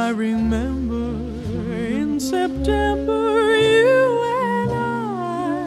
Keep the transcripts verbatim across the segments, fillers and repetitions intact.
I remember in September you and I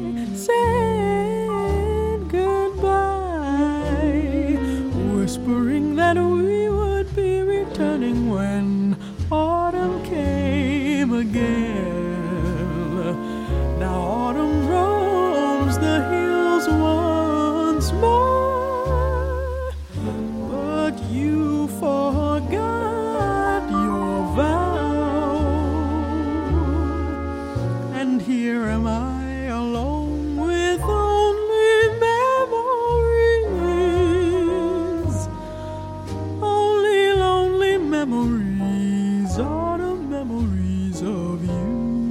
said goodbye, whispering that we would be returning when autumn came again. Now autumn roams the hills once more, but you forgot your vow, and here am I alone with only memories, only lonely memories, autumn memories of you.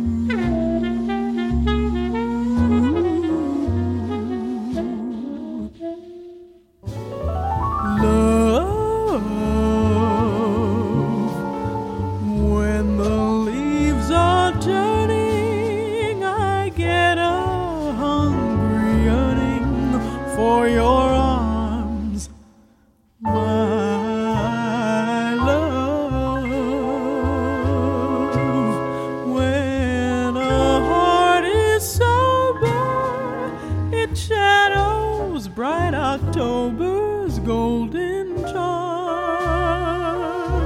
Love, when the leaves are turning, I get a hungry yearning for your arms, my love. When a heart is sober, it shadows bright October's golden charms.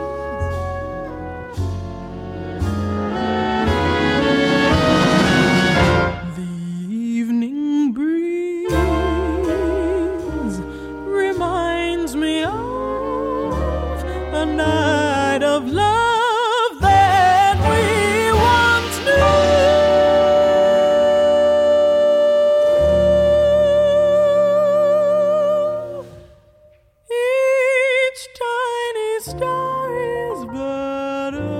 The evening breeze reminds me of a night of love that we once knew. Each tiny star is but a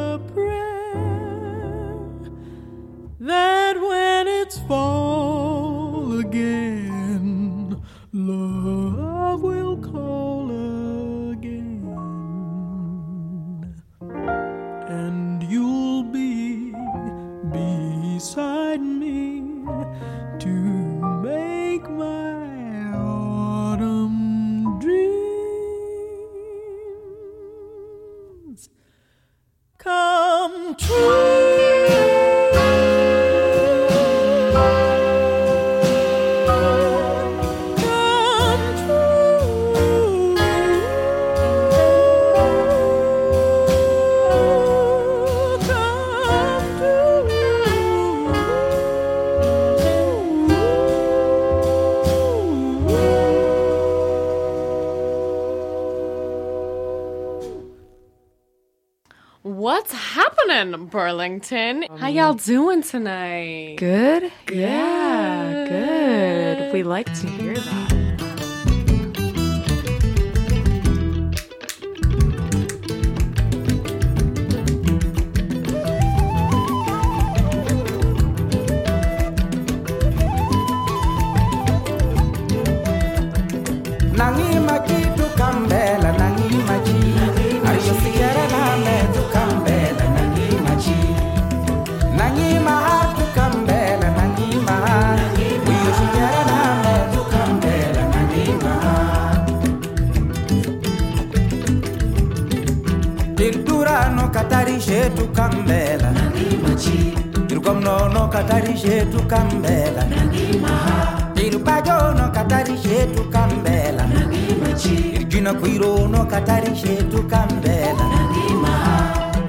prayer that when it's fall again, love will call again, and you'll be beside me to make my autumn dreams come true. What's happening, Burlington? How y'all doing tonight? Good? Good. Yeah, good. We like to hear that. Nangi maji tu kambela, nangi maji. Ayo siara na me tu kambela, nangi maji. Nangi maha tu kambela, nangi maha. Ayo siara na me tu kambela, nangi maha. Iltura no katari she tu kambela, nangi maji. Ilkom no no katari she tu kambela, nangi maha. Ilbajo no katari she tu kambela, nangi maji. Irjina kuiro no katari she tu kambela, nangi maha.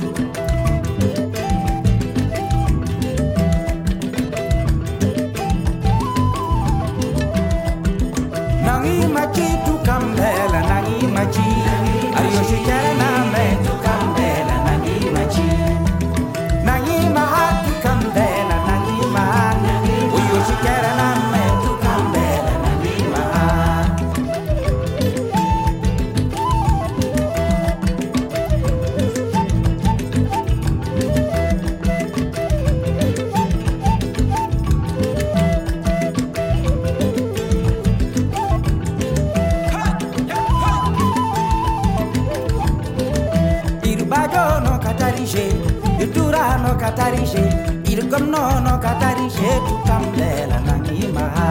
Nangi maji tu kambela, nangi maji. Ayo shikara na me tu kambela, nangi maji. Nangi maha tu kambela, nangi maha. Ayo shikara na me tu kambela, nangi maha. Irbajo no katarishe, itura no katarishe, irgom no no katarishe tu kambela nangi maha.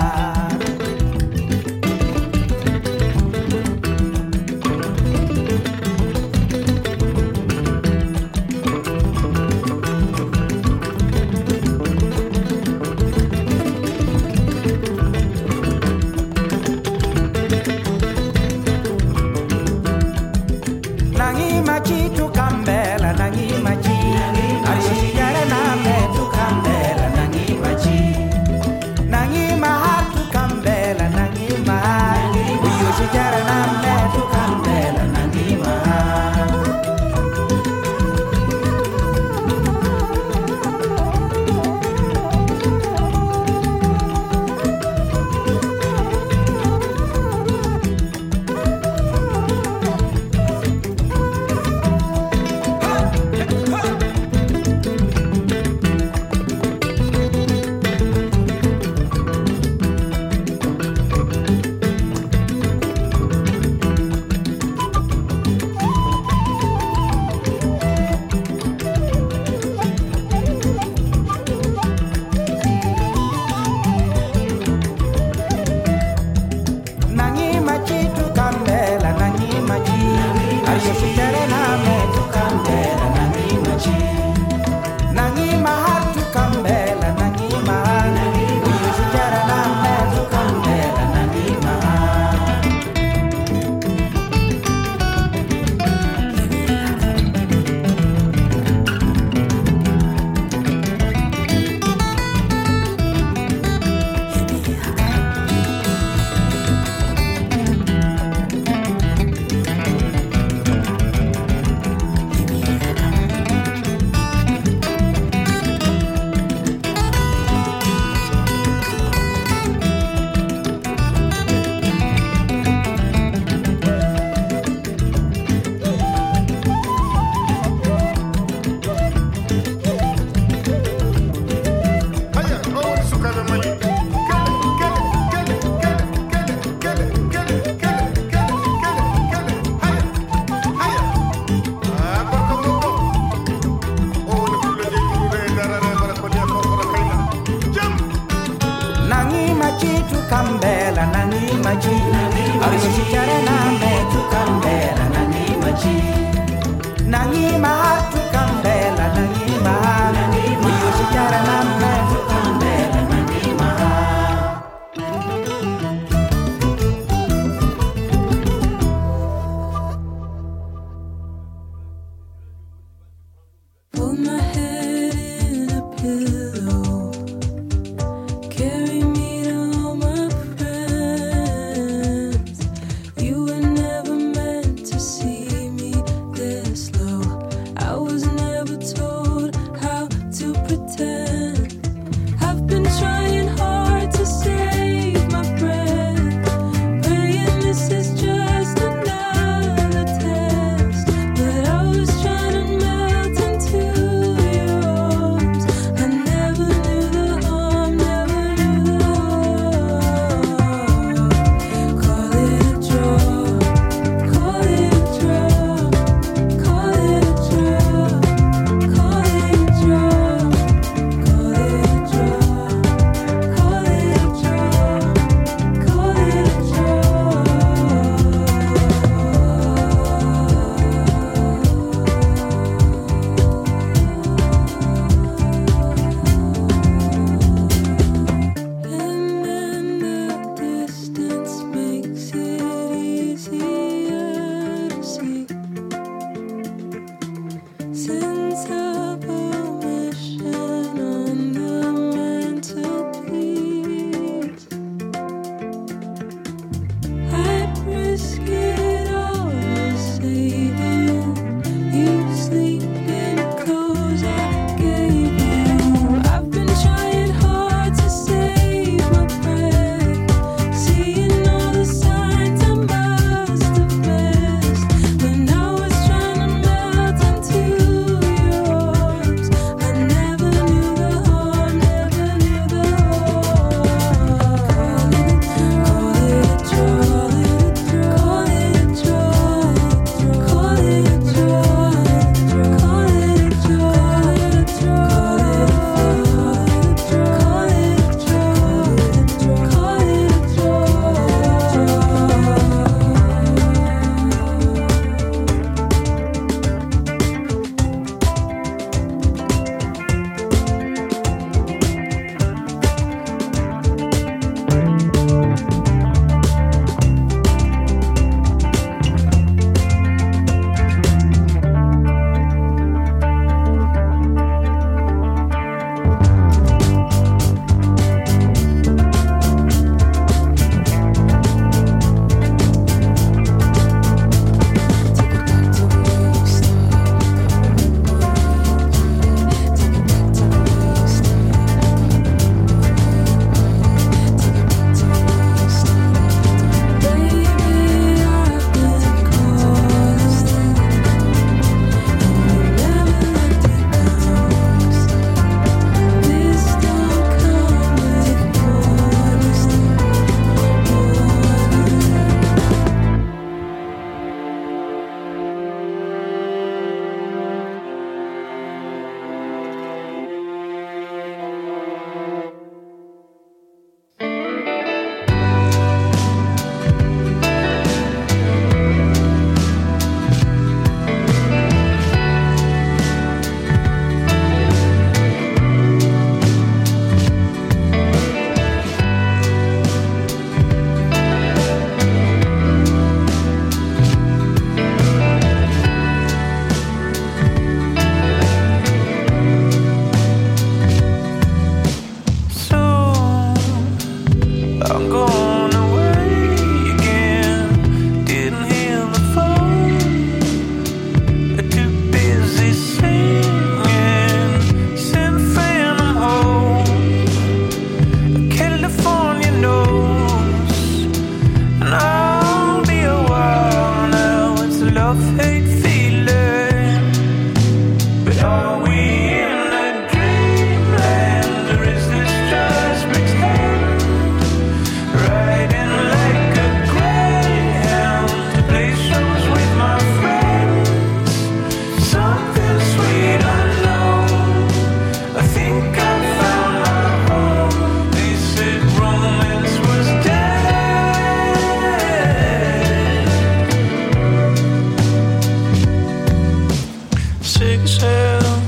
nangima tukambela nangima iyo shikara namna tukambela nangima Hold my head in a pillow, carry me to all my friends. You were never meant to see me this low. I was never told how to pretend. I've been trying hard to save my breath, praying this is just another test. But I was trying to melt into your arms. I never knew the harm, never knew the harm. Call it a draw, call it a draw, call it a draw, call it a draw, call it a draw, call it a draw, call it a And then the distance makes it easier to see. Since our permission on the mantelpiece, I'd risk it all to save you. You sleep in clothes I gave you. I've been trying hard to save my breath, seeing all the signs I must have missed. When I was trying to melt into your arms, I never knew the harm, never knew the harm. Call it a draw, call it a draw, call it a draw, call it a draw, call it a draw, call it a draw, call it a sick as hell.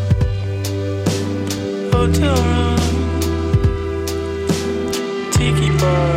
Hotel room, tiki bar.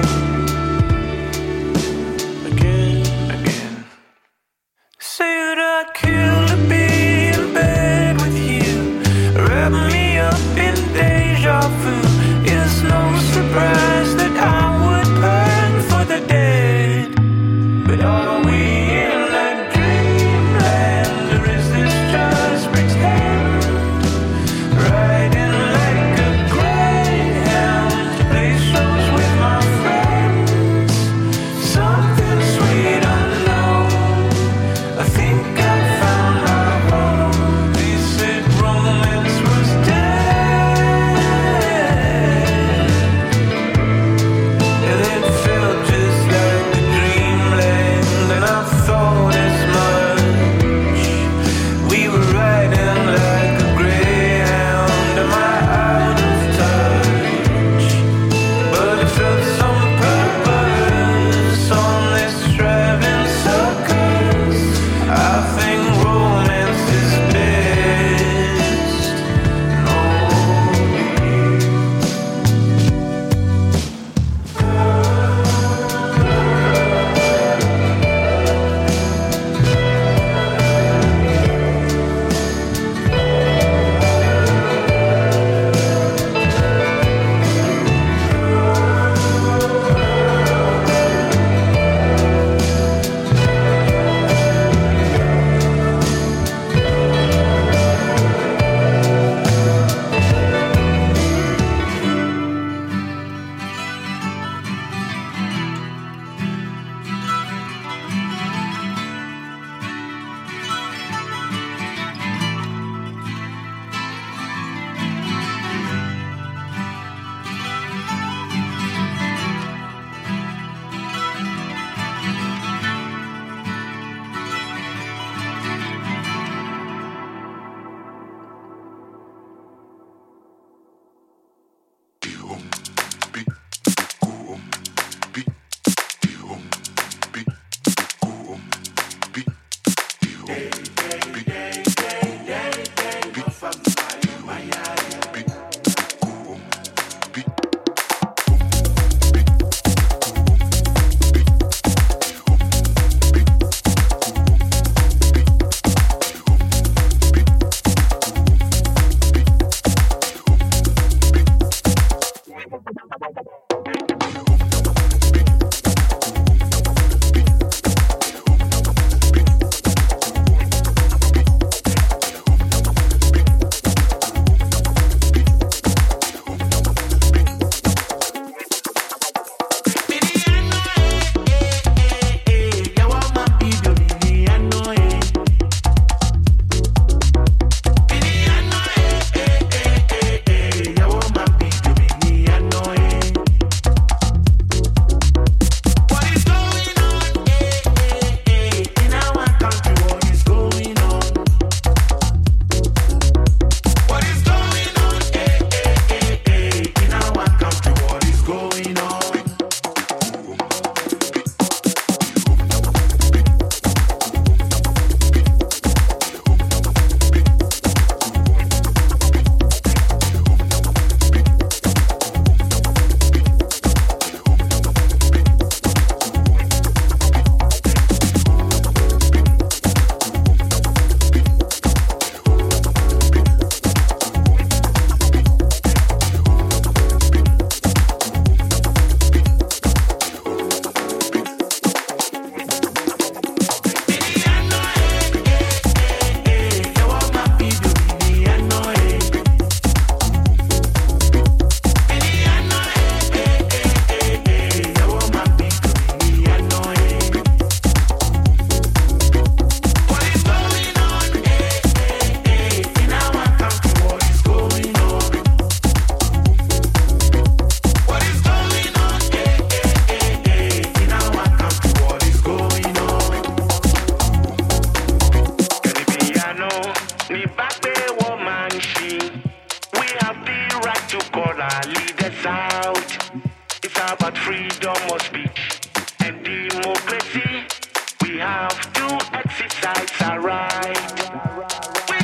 Again, again. Say that I'd kill to be in bed with you. Wrap me up in deja vu. It's no surprise that I would burn for the dead. But are we in that dreamland, or is this just pretend? Riding like a greyhound to play shows with my friends. Something sweet unknown. I think I found my home. They said romance was dead, and it felt just like the dreamland, and I thought as much. We were riding like a greyhound. Am I out of touch? But it felt some purpose on this traveling circus. I think romance is best. No. about freedom of speech and democracy. We have to exercise our right. We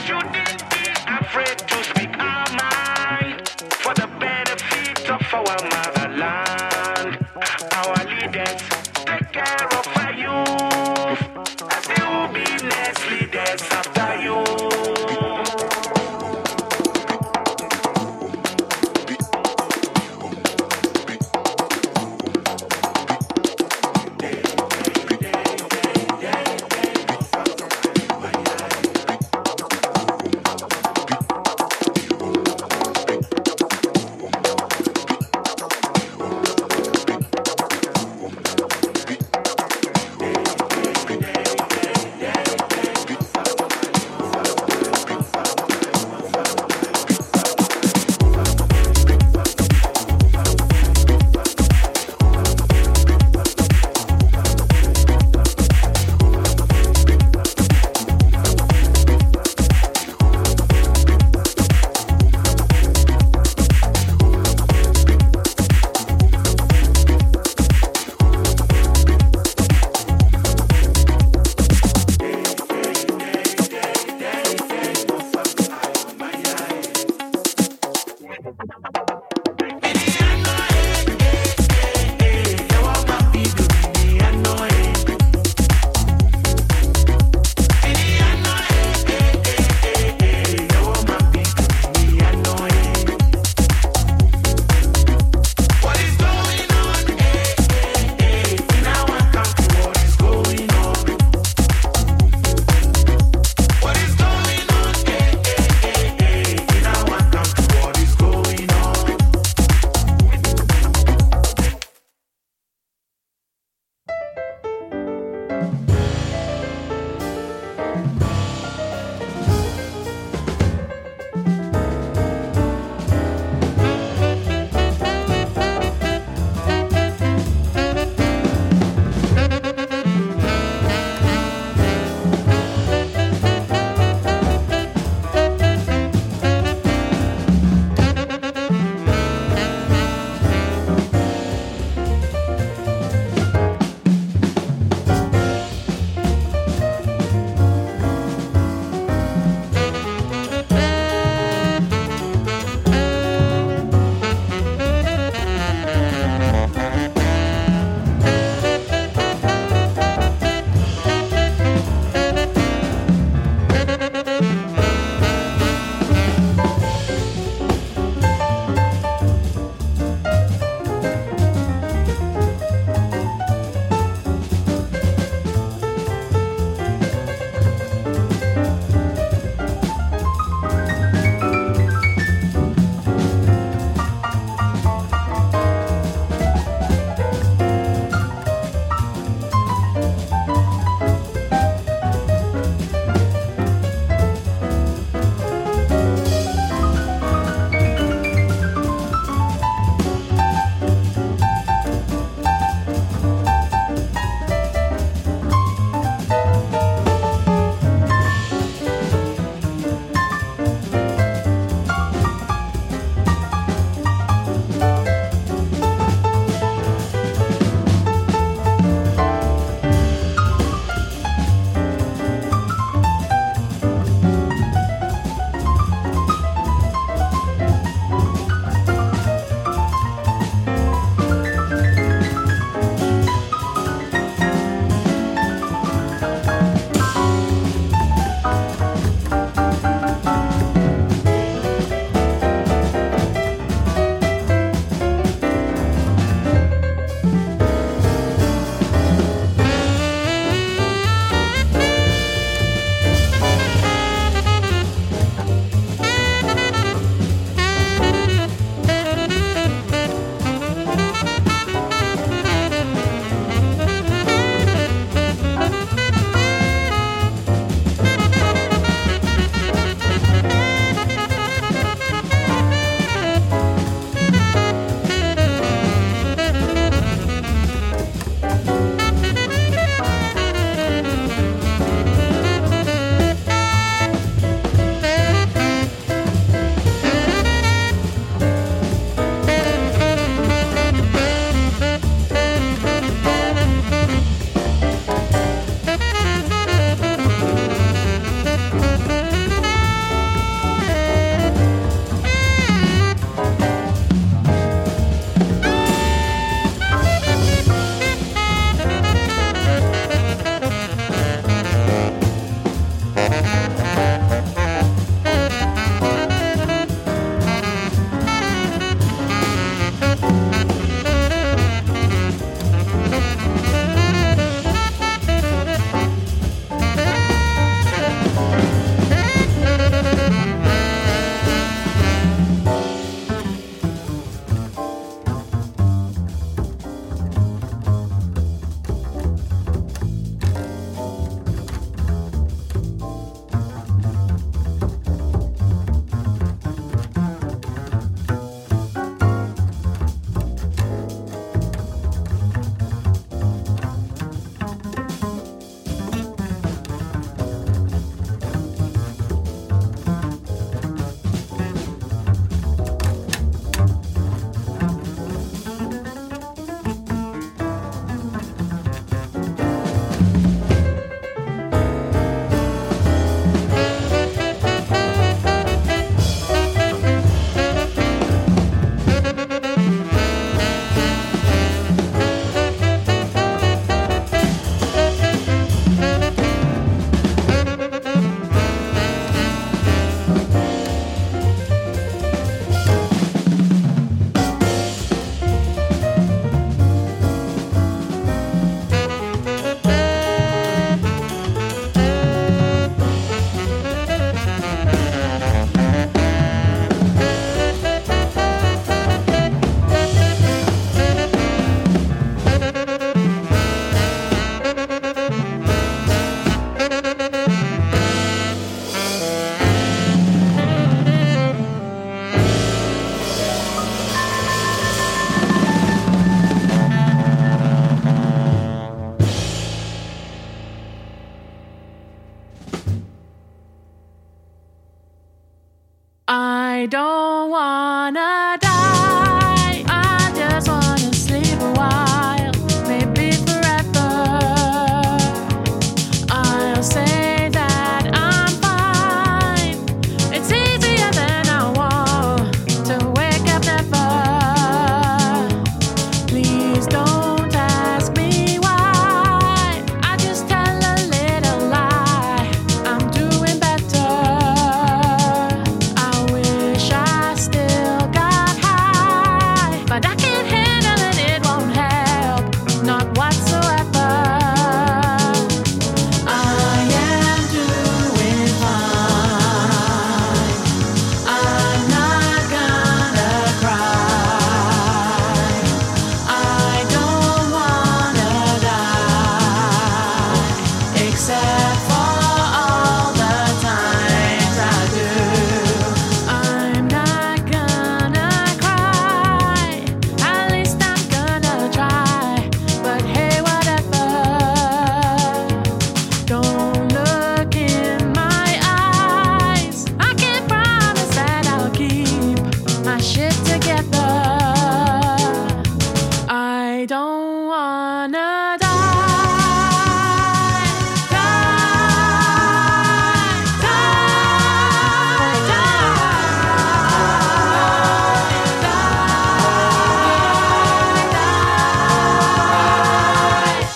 I don't wanna die. I just wanna sleep a while, maybe forever. I'll say that I'm fine. It's easier than I want to wake up never. Please don't ask me why. I just tell a little lie. I'm doing better. I wish I still got high, but I can't handle it, it won't help, not whatsoever. I am doing fine. I'm not gonna cry. I don't wanna die, except for all the times I do. I'm not gonna cry, at least I'm gonna try. But hey, whatever. Don't look in my eyes. I can't promise that I'll keep my shit together. I don't wanna die. Die, die, die, die.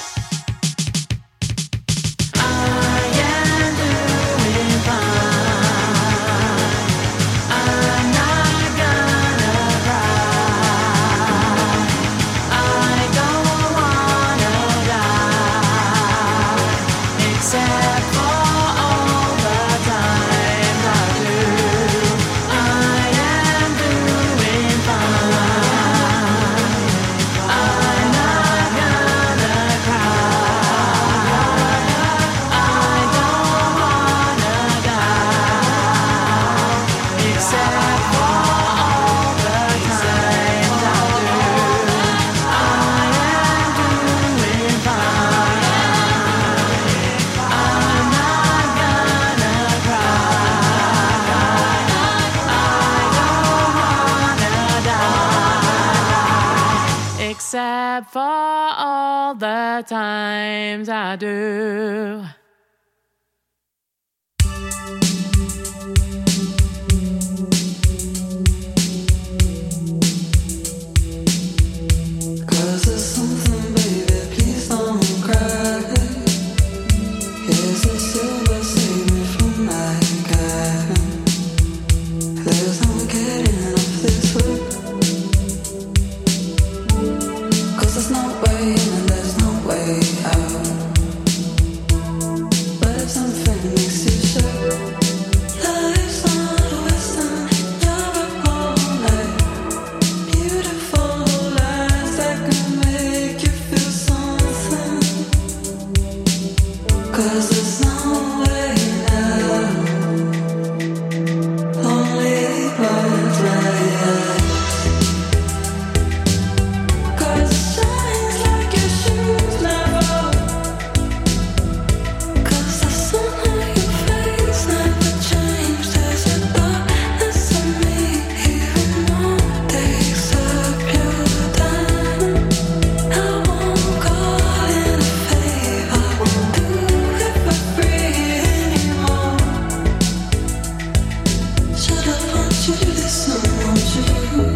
I am doing fine. I'm not gonna cry. I don't wanna die, except for all the times I do. I am doing fine. I'm not gonna cry. I don't wanna die, except for all the times I do. I am doing fine. I'm not gonna cry. I don't wanna die, except for all the times I do. Cause there's something, baby, please don't cry. Here's a silver, save me from my guy. There's no getting off this hook. Cause there's no way in and there's no way out. But if something makes you shook, life's not a western, you're up all night. Beautiful lies that can make you feel something. Cause there's no way now. Only close my eyes. Cause it shines like your shoes never. Cause the sun on your face never changed. There's a darkness in me, even more takes up your time. I won't call in a favor, won't do it for free anymore. Shut up, won't you listen, won't you?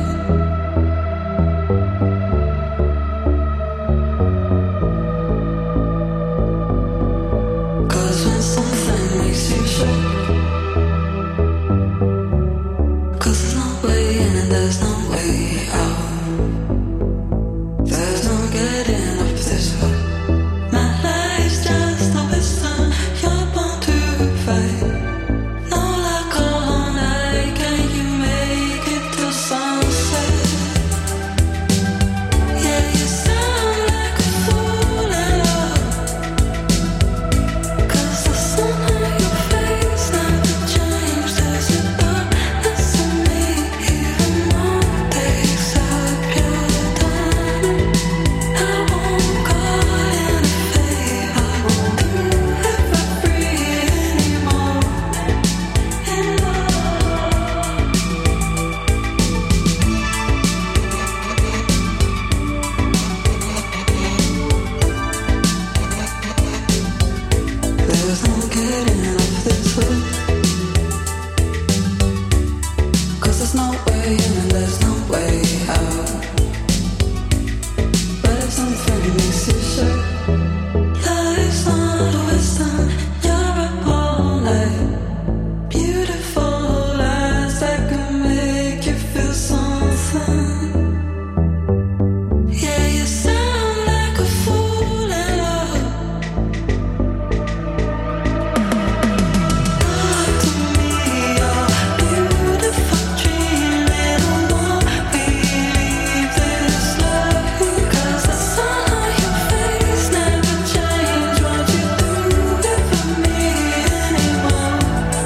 Cause when something makes you shook, cause there's no way in and there's no way out. There's no getting off this hook. My life's just a western, you're born to fight. No luck all night, can you make it till sunset? Yeah, you sound like a fool at love. Cause the sun on your face never changed. There's a darkness in me, even more there's no way in and there's no way out. But if something makes you sure, life's not a western, you're up all night. Beautiful lies that can make you feel something. Yeah, you sound like a fool in love. Talk to me, your beautiful dream. Little more we leave this love. 'Cause the sun on your face never changed what you do it for me anymore.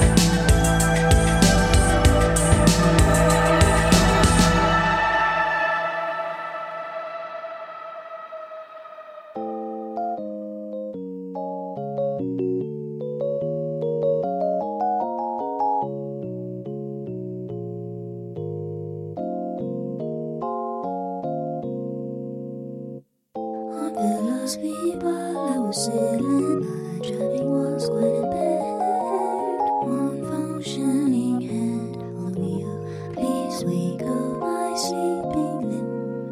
I fell asleep while I was sailing. My driving was quite impaired. One functioning hand on the wheel. Please wake up my sleeping limb.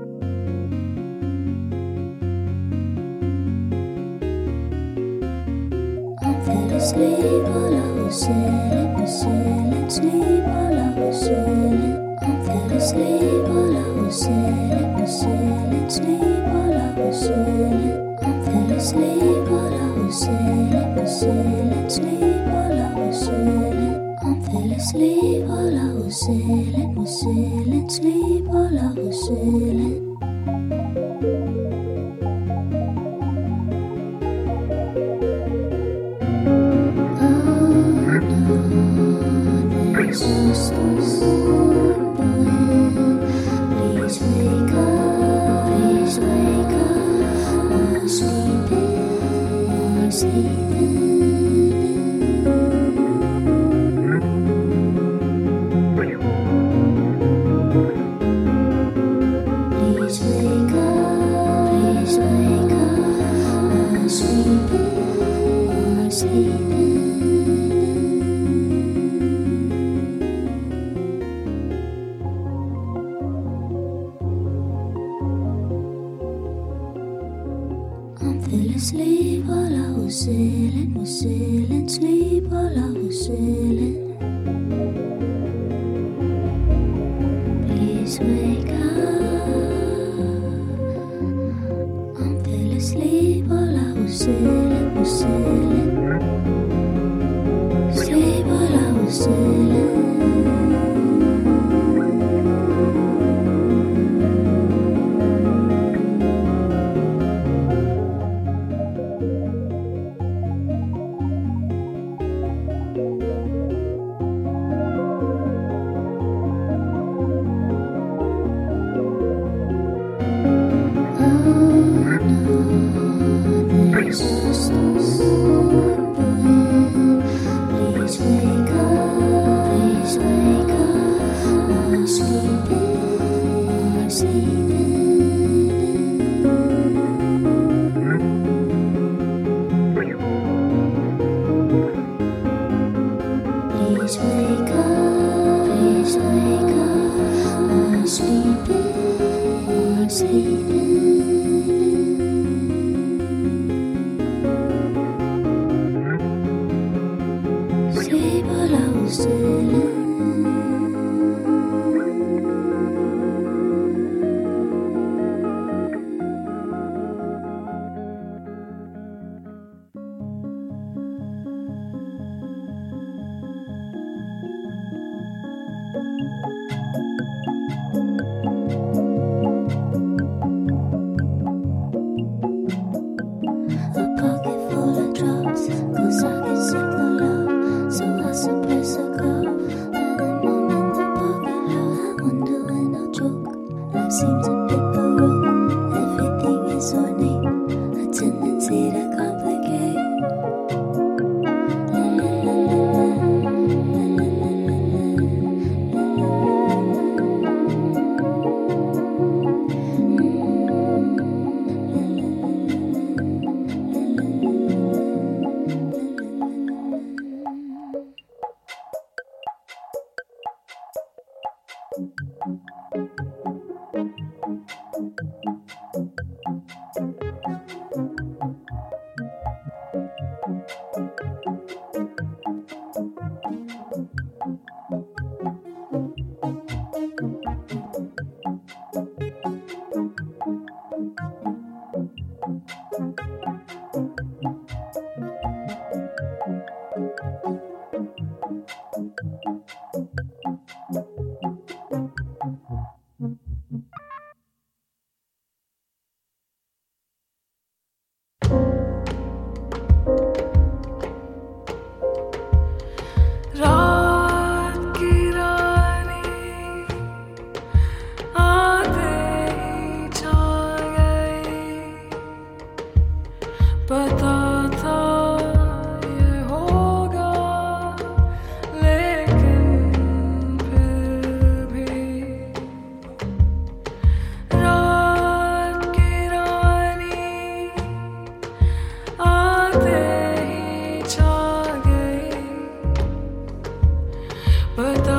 I fell asleep while I was sailing, was sailing, sleep while I was sailing. I fell asleep while I was sailing, was sailing, sleep while I was sailing. I fell asleep while I was sailing, was sailing, sleep while I was sailing. I fell asleep while I was sailing, was sailing, sleep while I was sailing. There's a storm brewing. Please wake up, please wake up. I'm sleeping, I'm sleeping. Please wake up, please wake up. I'm sleeping, I'm sleeping. I fell asleep while I was sailing, was sailing, sleep while I was sailing. Please wake up. I fell asleep while I was sailing, was sailing. Sleep while I was sailing. Oh no, there's a storm. रात की रानी आते ही छा गई पता था ये होगा लेकिन फिर भी रात की रानी आते ही छा गई But the